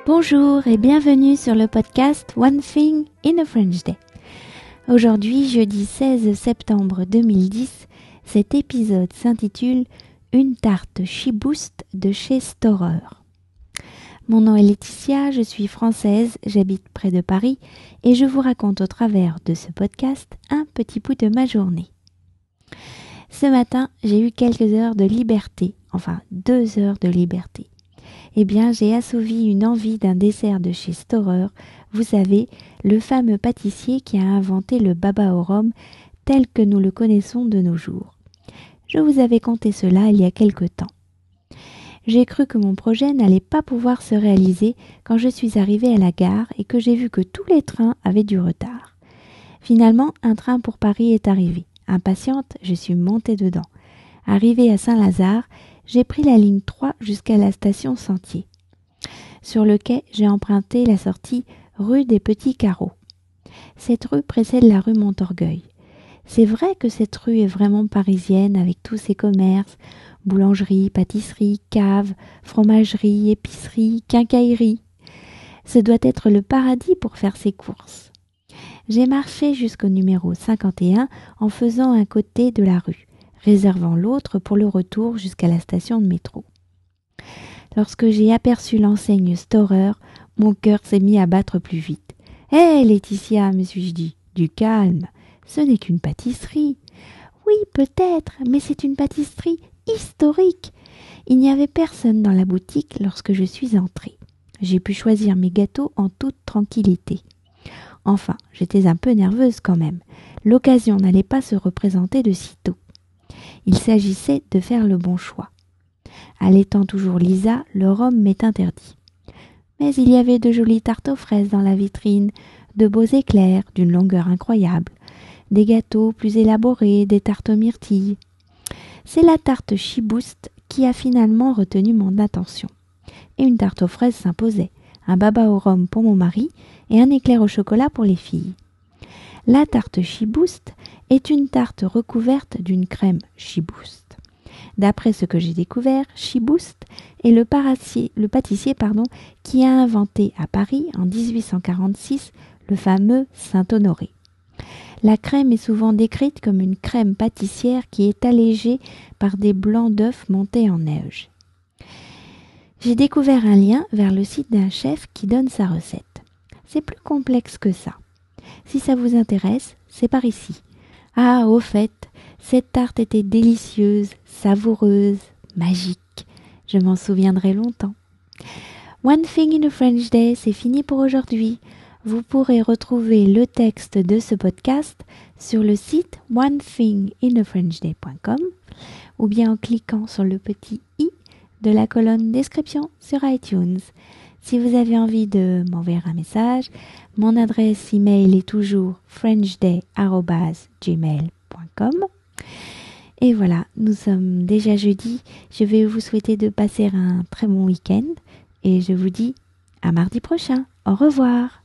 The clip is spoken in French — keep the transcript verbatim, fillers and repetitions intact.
Bonjour et bienvenue sur le podcast One Thing in a French Day. Aujourd'hui, jeudi seize septembre deux mille dix, cet épisode s'intitule « Une tarte She-Boost de chez Storer ». Mon nom est Laetitia, je suis française, j'habite près de Paris et je vous raconte au travers de ce podcast un petit bout de ma journée. Ce matin, j'ai eu quelques heures de liberté, enfin deux heures de liberté. Eh bien, j'ai assouvi une envie d'un dessert de chez Storer, vous savez, le fameux pâtissier qui a inventé le baba au rhum tel que nous le connaissons de nos jours. Je vous avais conté cela il y a quelque temps. J'ai cru que mon projet n'allait pas pouvoir se réaliser quand je suis arrivée à la gare et que j'ai vu que tous les trains avaient du retard. Finalement, un train pour Paris est arrivé. Impatiente, je suis montée dedans. Arrivée à Saint-Lazare, j'ai pris la ligne trois jusqu'à la station Sentier. Sur le quai, j'ai emprunté la sortie rue des Petits Carreaux. Cette rue précède la rue Montorgueil. C'est vrai que cette rue est vraiment parisienne avec tous ses commerces, boulangerie, pâtisserie, cave, fromagerie, épicerie, quincaillerie. Ce doit être le paradis pour faire ses courses. J'ai marché jusqu'au numéro cinquante et un en faisant un côté de la rue, réservant l'autre pour le retour jusqu'à la station de métro. Lorsque j'ai aperçu l'enseigne Storer, mon cœur s'est mis à battre plus vite. « Hé, hey, Laetitia, me suis-je dit, du calme, ce n'est qu'une pâtisserie. »« Oui, peut-être, mais c'est une pâtisserie historique. » Il n'y avait personne dans la boutique lorsque je suis entrée. J'ai pu choisir mes gâteaux en toute tranquillité. Enfin, j'étais un peu nerveuse quand même. L'occasion n'allait pas se représenter de sitôt. Il s'agissait de faire le bon choix. Allaitant toujours Lisa, le rhum m'est interdit. Mais il y avait de jolies tartes aux fraises dans la vitrine, de beaux éclairs d'une longueur incroyable, des gâteaux plus élaborés, des tartes aux myrtilles. C'est la tarte She-Boost qui a finalement retenu mon attention. Et une tarte aux fraises s'imposait, un baba au rhum pour mon mari et un éclair au chocolat pour les filles. La tarte She-Boost est une tarte recouverte d'une crème She-Boost. D'après ce que j'ai découvert, She-Boost est le, parassier, le pâtissier pardon, qui a inventé à Paris en dix-huit cent quarante-six le fameux Saint-Honoré. La crème est souvent décrite comme une crème pâtissière qui est allégée par des blancs d'œufs montés en neige. J'ai découvert un lien vers le site d'un chef qui donne sa recette. C'est plus complexe que ça. Si ça vous intéresse, c'est par ici. Ah, au fait, cette tarte était délicieuse, savoureuse, magique. Je m'en souviendrai longtemps. One Thing in a French Day, c'est fini pour aujourd'hui. Vous pourrez retrouver le texte de ce podcast sur le site one thing in a french day point com ou bien en cliquant sur le petit i de la colonne description sur iTunes. Si vous avez envie de m'envoyer un message, mon adresse email est toujours frenchday arobase gmail point com. Et voilà, nous sommes déjà jeudi. Je vais vous souhaiter de passer un très bon week-end et je vous dis à mardi prochain. Au revoir.